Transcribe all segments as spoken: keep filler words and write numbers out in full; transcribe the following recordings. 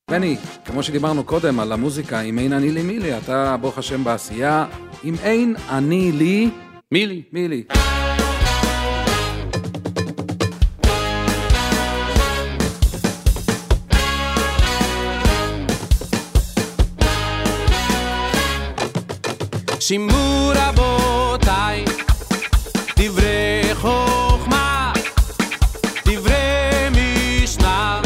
בני, כמו שדיברנו קודם על המוזיקה, אם אין אני לי מילי, אתה ברוך השם בעשייה, אם אין אני לי מילי. מילי. שימו רבותיי, דברי חוכמה, דברי משנה,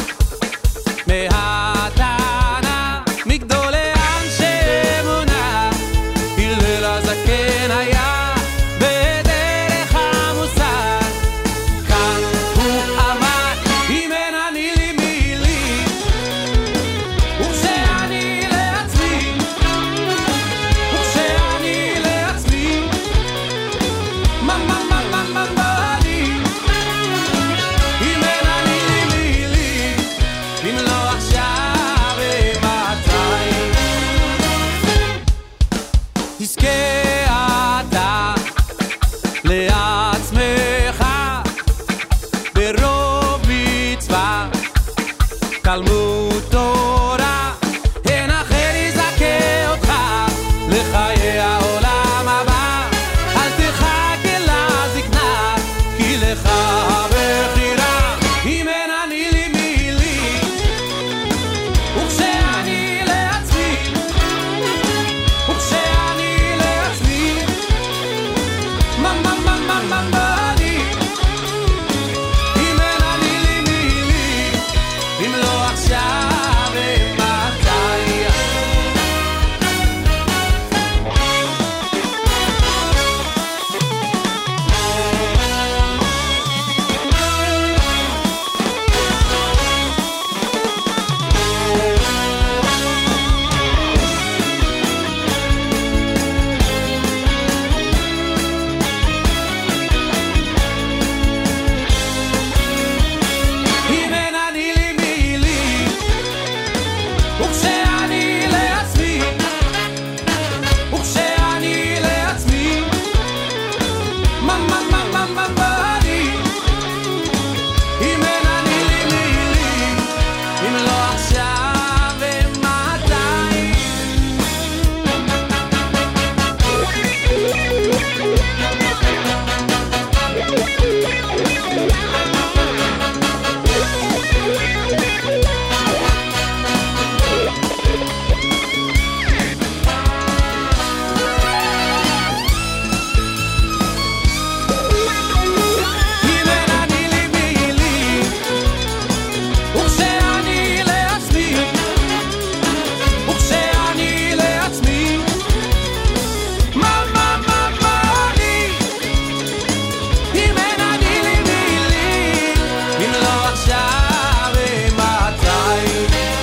מהתנא, מגדולי אנשי אמונה, הלל הזקן היה בדרך המוסר, כאן הוא אמר, אם אין אני לי מילי, וכשאני לעצמי, וכשאני לעצמי, מה מה מה מה מה מה אני, אם אין אני לי מילי, אם לא עכשיו ומתי, תזכה אתה לעצמך ברוב מצווה, תלמוד תורה, אין אחר יזכה אותך לחיי העולם הבא, אל תחכה לזקנה, כי לך הבחירה, אם אין אני לי מילי, וכשאני לעצמי, וכשאני לעצמי, מה מה מה מה מה מה אני, אם אין אני לי מילי, אם לא עכשיו ומתי. אם אין אני לי מילי, וכשאני לעצמי, וכשאני לעצמי, מה מה מה מה מה מה אני, אם אין אני לי מילי, אם לא עכשיו ומתי. אם אין אני לי מילי, וכשאני לעצמי, וכשאני לעצמי, מה מה מה מה אני, אם אין אני לי מילי, אם לא עכשיו ומתי.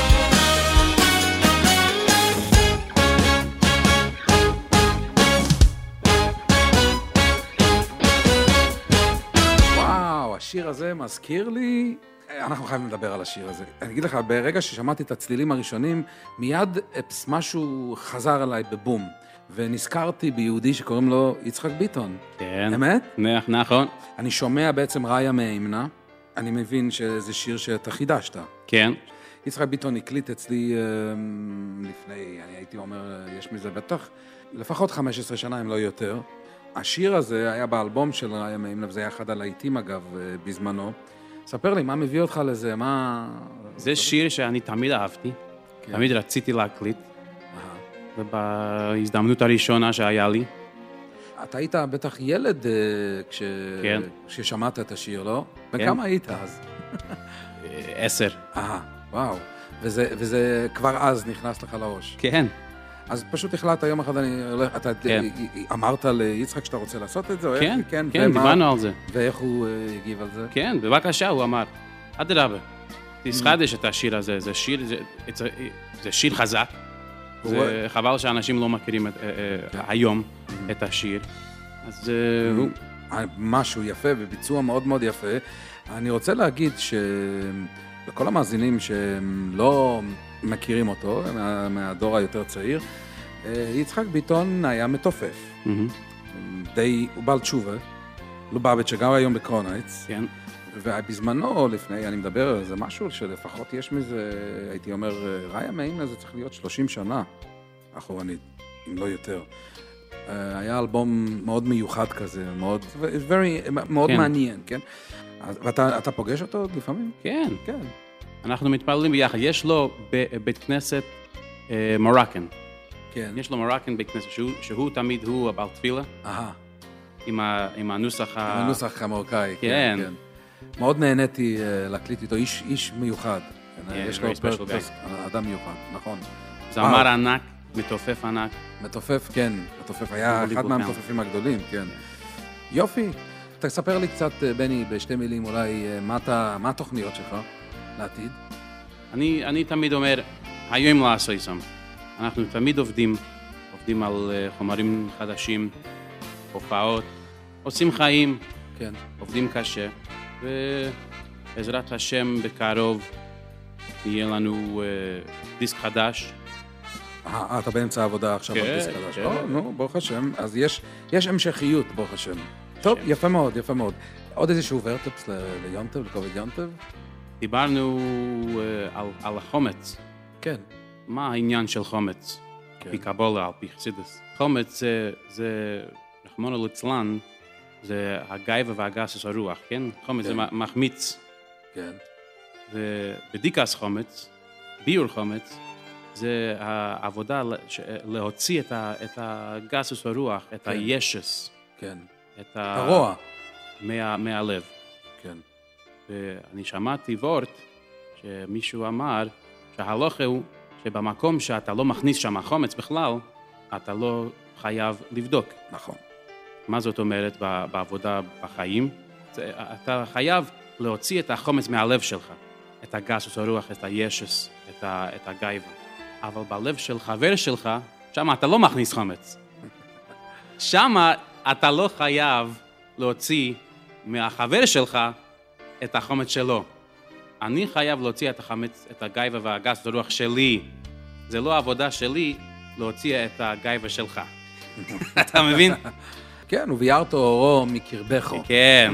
וואו, השיר הזה מזכיר לי, אנחנו חייבים לדבר על השיר הזה. אני אגיד לך, ברגע ששמעתי את הצלילים הראשונים, מיד אפס, משהו חזר עליי בבום, ונזכרתי ביהודי שקוראים לו יצחק ביטון. כן. אמת? נ- נכון. אני שומע בעצם ראיה מהימנה, אני מבין שזה שיר שאתה חידשת. כן. יצחק ביטון הקליט אצלי אה, לפני, אני הייתי אומר, יש מזה בטח, לפחות חמש עשרה שנה, אם לא יותר. השיר הזה היה באלבום של ראיה מהימנה, וזה היה אחד הלהיטים אגב אה, בזמנו. ספר לי, מה מביא אותך לזה? מה... זה שיר שאני תמיד אהבתי, כן. תמיד רציתי להקליט, אהה. ובהזדמנות הראשונה שהיה לי, אתה היית בטח ילד אה, כש... כן. כששמעת את השיר, לא? כן. וכמה היית אז? אה, עשר. אהה, וואו. וזה, וזה כבר אז נכנס לך לראש. כן. אז פשוט החלטת יום אחד, אני הולך, אתה כן. אמרת ליצחק שאתה רוצה לעשות את זה? או איך? כן, כן, כן, ומה- דיברנו על זה. ואיך הוא אה, הגיב על זה? כן, בבקשה, הוא אמר, אדרבה, תחדש את השיר הזה, זה שיר, זה- זה- זה שיר חזק, הוא- זה חבל שאנשים לא מכירים את- אה, אה, היום את השיר, אז אה, הוא... משהו יפה וביצוע מאוד מאוד יפה. אני רוצה להגיד שלכל המאזינים שהם לא מכירים אותו, מה- מהדור היותר צעיר, יצחק ביטון היה מתופף. די, הוא בעל תשובה, לובביץ' שגר היום בקרונייץ. כן. ובזמנו, לפני, אני מדבר, זה משהו שלפחות יש מזה, הייתי אומר, ראיה מאימנה זה צריך להיות שלושים שנה אחורנית, אם לא יותר. היה אלבום מאוד מיוחד כזה, מאוד, very, מאוד כן. מעניין, כן? ואתה אתה פוגש אותו לפעמים? כן. כן. אנחנו מתפללים ביחד. יש לו בית כנסת אה, מורקן. כן. יש לו מורקן בית כנסת, שהוא, שהוא תמיד הוא הבעל תפילה. אהה. עם, ה, עם הנוסח ה... עם הנוסח המרוקאי. כן. כן, כן. מאוד נהניתי uh, להקליט איתו, איש, איש מיוחד. Yeah, יש לו פרס, אדם מיוחד, נכון. זמר ענק, מתופף ענק. מתופף, כן. מתופף היה אחד מהמתופפים הגדולים, כן. יופי. תספר לי קצת, בני, בשתי מילים אולי, מה, אתה, מה התוכניות שלך לעתיד? אני, אני תמיד אומר, היום לעשות שם. אנחנו תמיד עובדים, עובדים על חומרים חדשים, הופעות, עושים חיים, כן. עובדים קשה, ובעזרת השם בקרוב יהיה לנו uh, דיסק חדש. אה, אתה באמצע העבודה עכשיו כן, על דיסק חדש. כן. או, נו, ברוך השם. אז יש, יש המשכיות, ברוך השם. טוב, יפה מאוד, יפה מאוד. עוד איזשהו ורטפס ליונטב, לכובד יונטב? דיברנו uh, על, על החומץ. כן. מה העניין של חומץ? כן. פי קבולה, על פי חסידות. חומץ זה, זה רחמנא ליצלן, זה הגאווה והגסות הרוח, כן? חומץ כן. זה מחמיץ. כן. ובדיקס חומץ, ביור חומץ, זה העבודה להוציא את, ה, את הגסות הרוח, את כן. הישס. כן. את הרוע. מה, מהלב. כן. ואני שמעתי וורט שמישהו אמר שההלכה הוא שבמקום שאתה לא מכניס שם חומץ בכלל, אתה לא חייב לבדוק. נכון. מה זאת אומרת בעבודה בחיים? אתה חייב להוציא את החומץ מהלב שלך, את הגסות הרוח, את הישס, את, ה, את הגאווה. אבל בלב של חבר שלך, שם אתה לא מכניס חומץ. שם אתה לא חייב להוציא מהחבר שלך את החומץ שלו. אני חייב להוציא את החומץ, את הגאווה והגסות הרוח שלי. זה לא העבודה שלי להוציא את הגאווה שלך. אתה מבין? כן, וביארת אורו מקרבךו. כן.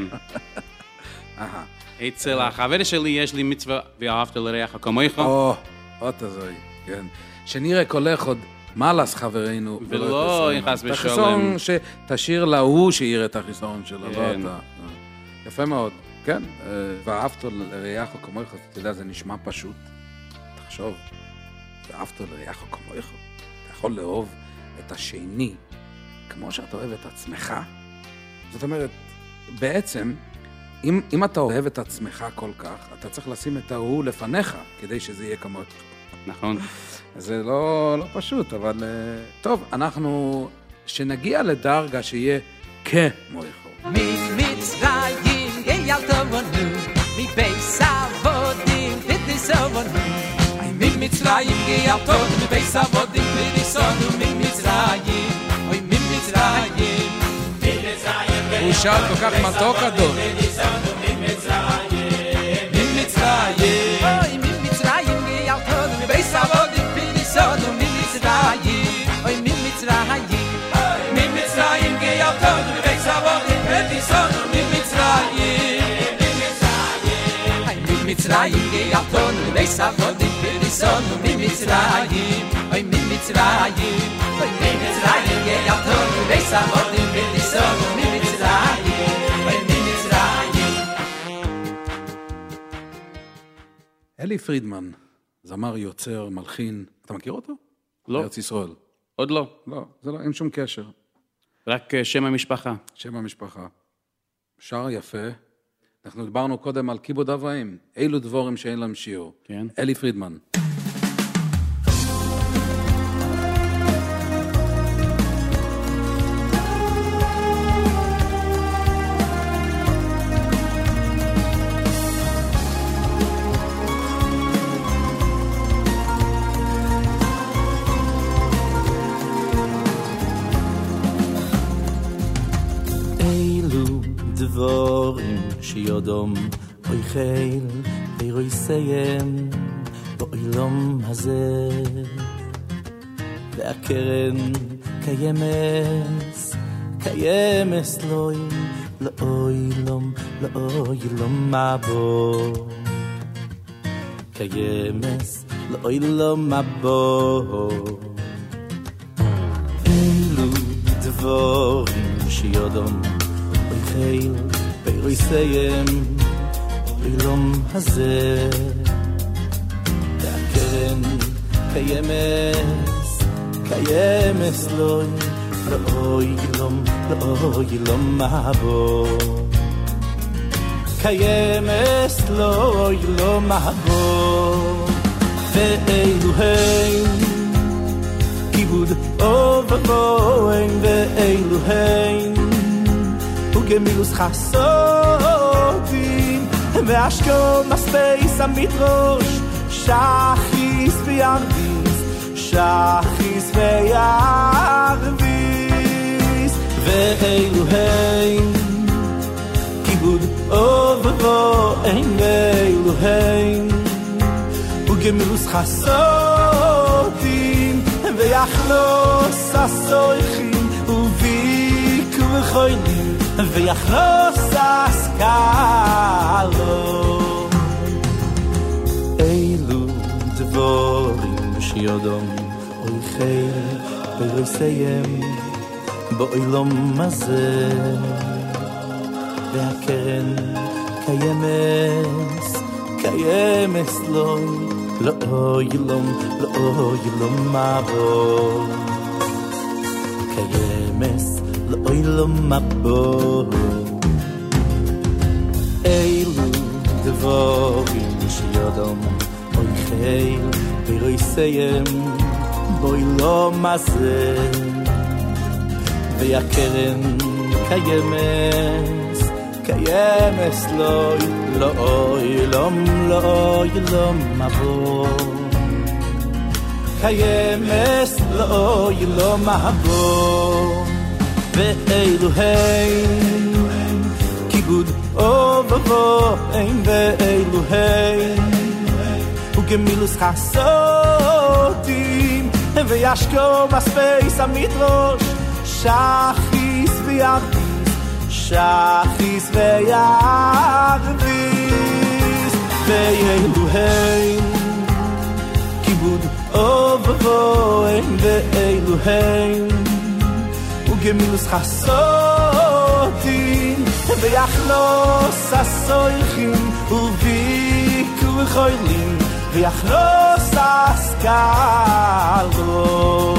אצל החבר שלי יש לי מצווה ואהבת לרעך כמוך. או, עוד תזוי, כן. שנראה קולך עוד מלס חברינו. ולא יחס בשולם. תחסון שתשאיר להוא שיראה את החיסון שלו, לא כן. אתה. יפה מאוד, כן. ואהבת לרעך כמוך, אתה יודע, זה נשמע פשוט. תחשוב, ואהבת לרעך כמוך, אתה יכול לאהוב את השני, כמו שאתה אוהב את עצמך. זאת אומרת, בעצם, אם, אם אתה אוהב את עצמך כל כך, אתה צריך לשים את ההוא לפניך, כדי שזה יהיה כמות. נכון. זה לא, לא פשוט, אבל טוב, אנחנו, שנגיע לדרגה שיהיה כמויכו. ממצרים גיילתנו, מבייס אבודים פדיסונו. ממצרים גיילתנו, מבייס אבודים פדיסונו, ממצרים, אוי ממצרים. הוא שר כל כך מתוק אדון. ממצרים, אוי ממצרים גיילתנו, מבייס אבודים פדיסונו, ממצרים, אוי ממצרים. ממצרים גיילתנו, מבייס אבודים פדיסונו, ממצרים. ממצרים גיילתנו, מבייס אבודים פדיסונו, ממצרים, אוי ממצרים. אוי ממצרים גיילתנו, מבייס אבודים פדיסונו, ממצרים, אוי ממצרים. אלי פרידמן, זמר, יוצר, מלחין, אתה מכיר אותו? לא. ארץ ישראל. עוד לא. לא, זה לא, אין שום קשר. רק שם המשפחה. שם המשפחה. שר יפה. אנחנו דיברנו קודם על כיבוד אב ואם. אילו דבורים שאין להם שיעור. כן. אלי פרידמן. דבורים שיודום אוי חיל ואירוי סיים באוילום הזה והקרן קיימס קיימס לוי לאוילום לאוילום מבוא קיימס לאוילום מבוא אלו דבורים שיודום אוי חיל ואוי סיים אוילום הזה והקרן קיימס קיימס לאוי לאוילום לאוילום מבוא קיימס לאוילום מבוא ואלוהים כיבוד ובואין ואלוהים וגמילוס חסודים ואשכול מספייס המדרוש שחיס וירביס שחיס וירביס ואלוהים כיבוד ובואין ואלוהים וגמילוס חסודים ויחלוס הסויכים וביקו וחוילים ויחלוס הסקלו אילו דבורים שיודום אוי חיל ולא יסיים באוילום הזה והקרן קיימס קיימס לא לא ילום לא ילום מבוא קיימס לא ילום מבוא אילו דבורים שיודום אוי חיל ולא יסיים באוילום הזה והקרן קיימס קיימס לא לא ילום לא ילום מבוא קיימס לא ילום מבוא ואלוהים כיבוד ובואין ואלוהים וגמילוס חסודים וישכול מספייס המדרוש שחיס וירביס שחיס וירביס ואלוהים כיבוד ובואין ואלוהים וגמילוס חסודים ויחלוס הסויכים וביקו וחוילים ויחלוס הסקלו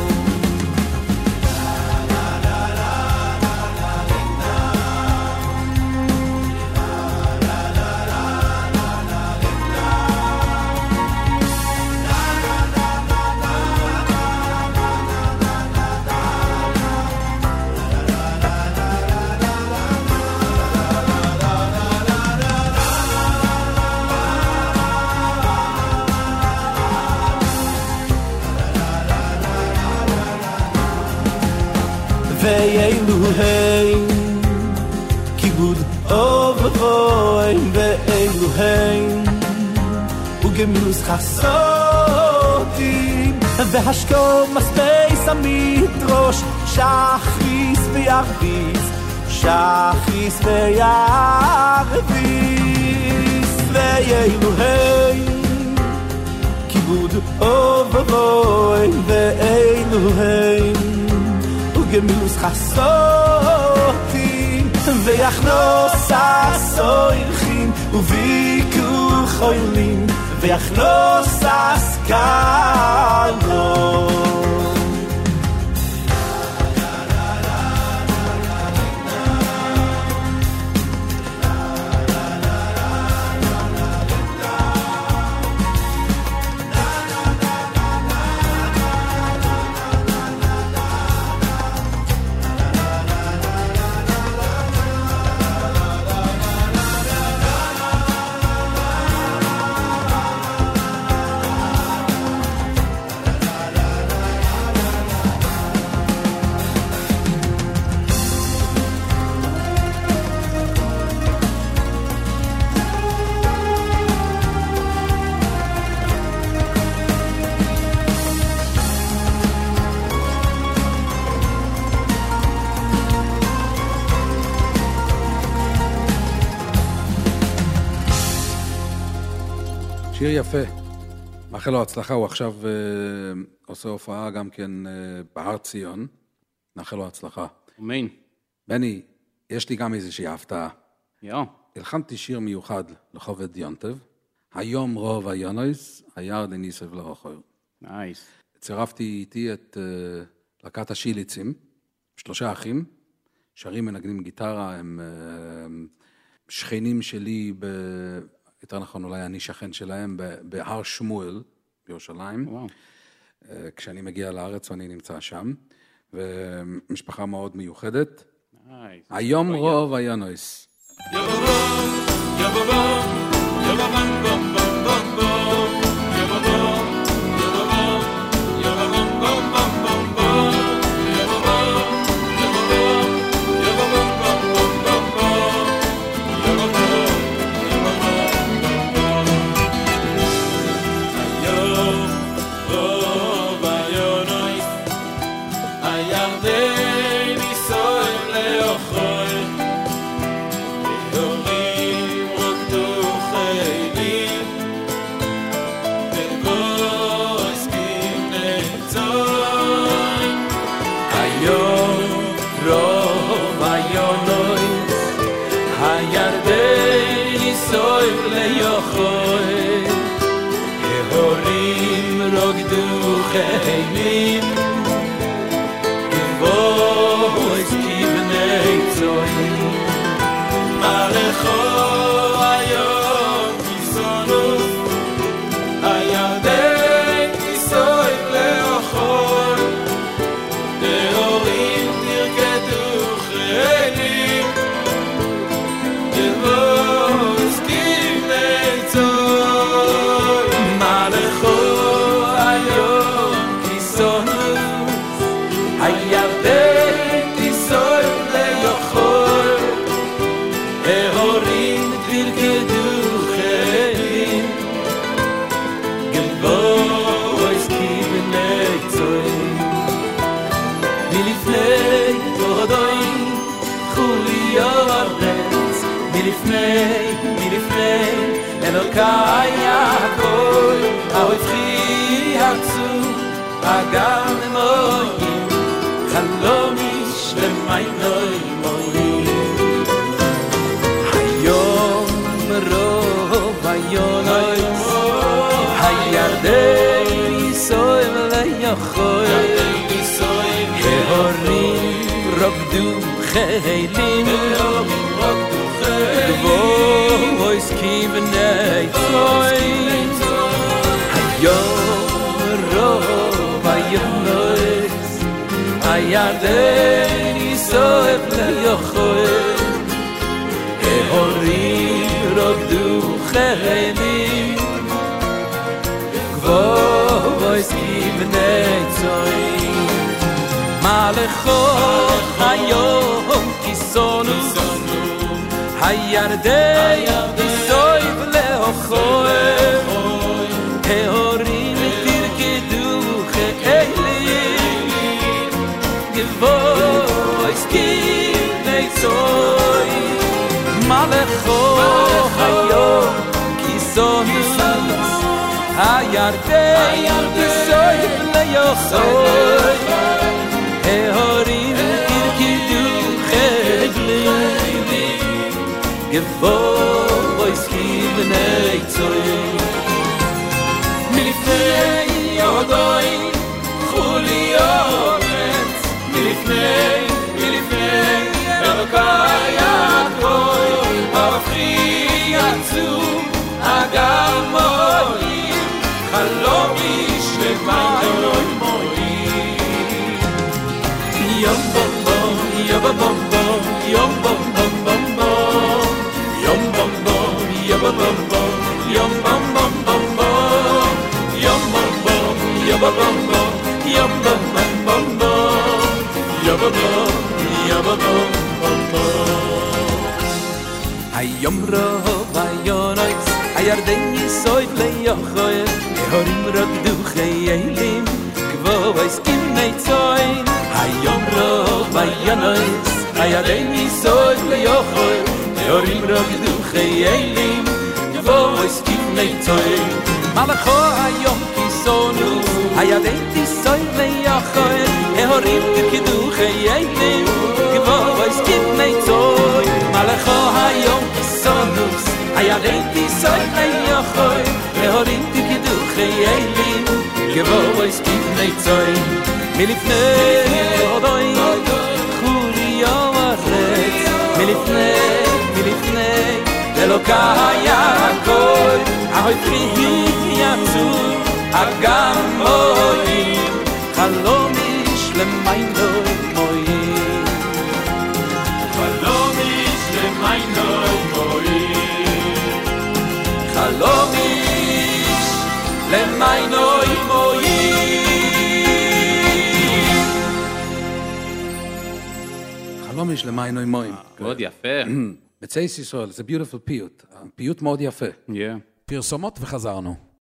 ואלוהים כיבוד ובואין ואלוהים וגמילוס חסודים והשכול מספייס המדרוש שחיס וירביס שחיס וירביס ואלוהים כיבוד ובואין ואלוהים גמילוס חסודים ויחלוס הסויכים וביקו חוילים ויחלוס הסקלו שיר יפה. מאחל לו הצלחה, הוא עכשיו uh, עושה הופעה גם כן uh, בהר ציון. מאחל לו הצלחה. אמן. בני, יש לי גם איזושהי הפתעה. יא. הלחמתי שיר מיוחד לחובד יונטב. היום רוב היונויס, הירד הניסב לאחור. נייס. צירפתי איתי את uh, להקת השיליצים, שלושה אחים, שרים מנגנים גיטרה, הם uh, שכנים שלי, ב... יותר נכון אולי אני שכן שלהם, בהר שמואל בירושלים. וואו. Uh, כשאני מגיע לארץ ואני נמצא שם, ומשפחה מאוד מיוחדת. נייס. היום רוב היונויס. היום רוב היונויס הירדן יסויב ליוחוי הורים רקדו חיילים גבוהיס כמי צוין היום רוב היונויס הירדן יסויב ליוחוי הורים רקדו חיילים גבוהיס כמי skibnei toy malacho hayom kisonu hayadei tisoy leyachoy ehorim kidu khayim gvo skibnei toy malacho hayom kisonu hayadei tisoy leyachoy ehorim kidu khayim gvo skibnei toy milifnei odoy khuri yawachet milifnei milifnei Elokai Yaakov, ahoy frihi yatsu, agam moim, chalomish lemaynoi moim. Chalomish lemaynoi moim. Chalomish lemaynoi moim. חלום יש למיינוי מוים. מאוד יפה. בצייס ישראל, זה ביוטיפול פיוט. פיוט מאוד יפה. Yeah. פרסומות וחזרנו.